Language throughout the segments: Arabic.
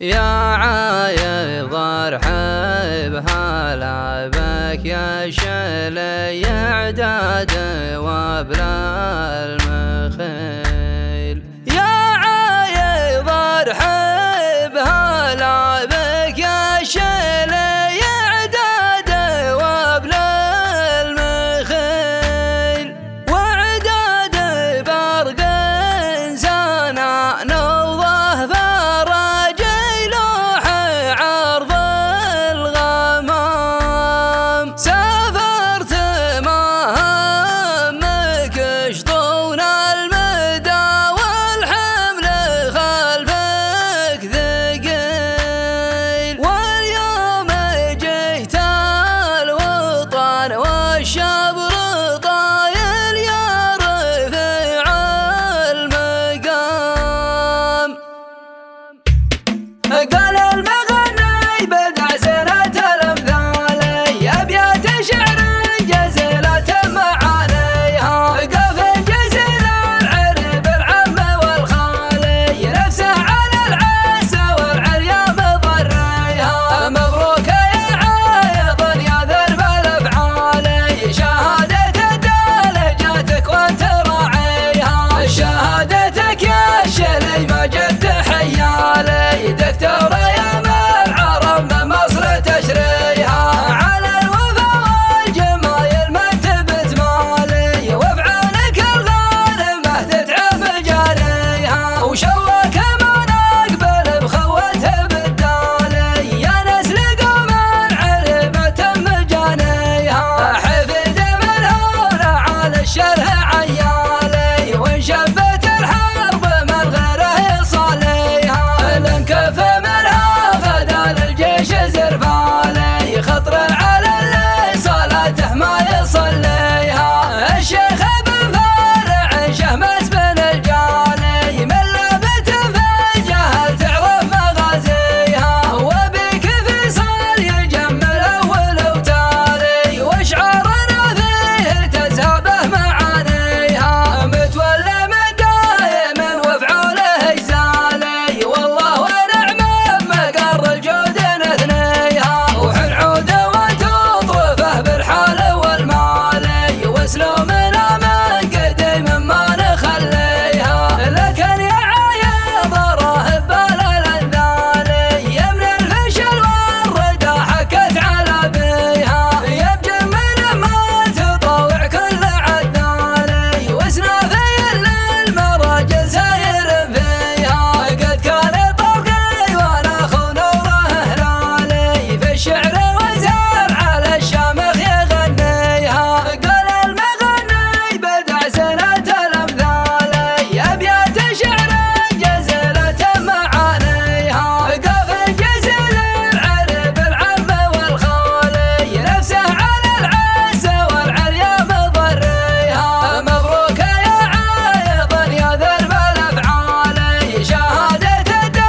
يا عايض ارحب هلا بك يا شلي اعداد وابلا المخيل. يا عايض ارحب هلا بك يا شلي اعداد وابلا المخيل. واعداد برق انسانا نوضه فرج لوح عرض الغمام. سافرت مهمك شطون المدى والحمل خلفك ثقيل. واليوم جيت الوطن والشبر طايل يا رفيع المقام. قال المغني بدع سنة الأمثال أبيات شعر جزيلة معانيها. قف جزيل العرب العم والخالي نفسه على العز والعليا مضريها. مبروك يا عايض يا ذرب الأفعال شهادة درجاتك وانت راعيها. شهادتك يا شلي ما جد حيالي دكتور يا العرب من مصر تشريها. على الوفا والجمايل ما تبت مالي وافعالك الغانمة تتعب جاريها. وشوك ما نقبل بخوته بالدالي يا نسل قوم عربة مجانيها. حفيد من هنا على الشره عيالي وانشبت الحرب من غيره يصليها. لنكف منها غدا للجيش زرفالي خطر على اللي صلاته ما يصليها. الشيخ بن فارع شهمس بن الجالي من لابت في الجهل تعرف مغازيها. وبك فيصل يجمل اول وتالي واشعارنا فيه تزهبه معانيها. متولى من دايم وافعاله اجزالي والله ونعم مقر الجود نثنيها. وحن عوده وتطرفه بالحال والمالي واسلوبنا من قديم ما نخليها. لكن يا عايض راهب بالالانذالي يا من الفشل والردى حكت على بيها. يا بجمل ما تطوع كل عدناني واسنافي للمراجل ساير فيها. قد كان طرقي وانا اخو نوره هلالي في الشعر وزار على الشامخ يغنيها. قال المغني بدع سنة الأمثال أبيات شعر جزيلة معانيها. قف جزيل العرب العم والخالي نفسه على العز والعليا مضريها. مبروك يا عايض يا ذرب الأفعال شهادة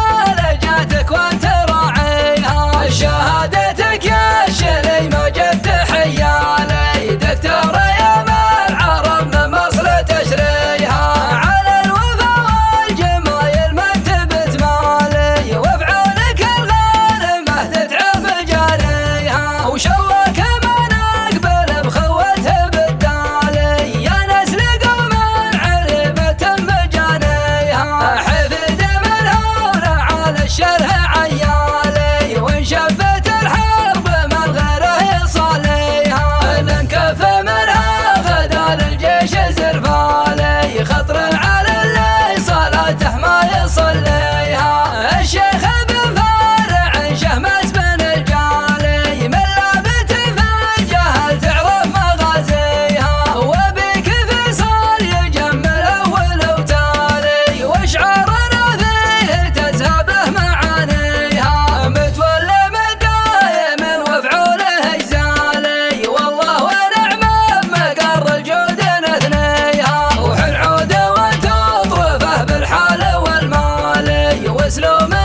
درجاتك وانت راعيها. شهادتك يا شلي ما جد حيالي دكتور يا العرب من مصر تشريها. على الوفا والجمايل ما تبت مالي وافعالك الغانمة تتعب جاريها. وشوك ما نقبل بخوته بالدالي يا نسل قوم عربة مجانيها. حفيد من هنا على الشره عيالي وانشبت الحرب من غيره يصليها. لنكف منها غدا للجيش زرفالي خطر على اللي صلاته ما يصليها. الشيخ بن فارع شهمس بن الجالي من لابت في الجهل تعرف مغازيها. وبك فيصل يجمل اول وتالي واشعارنا فيه تزهبه معانيها. متولى من دايم وافعاله اجزالي والله ونعم مقر الجود نثنيها. وحن عوده وتطرفه بالحال والمالي واسلوبه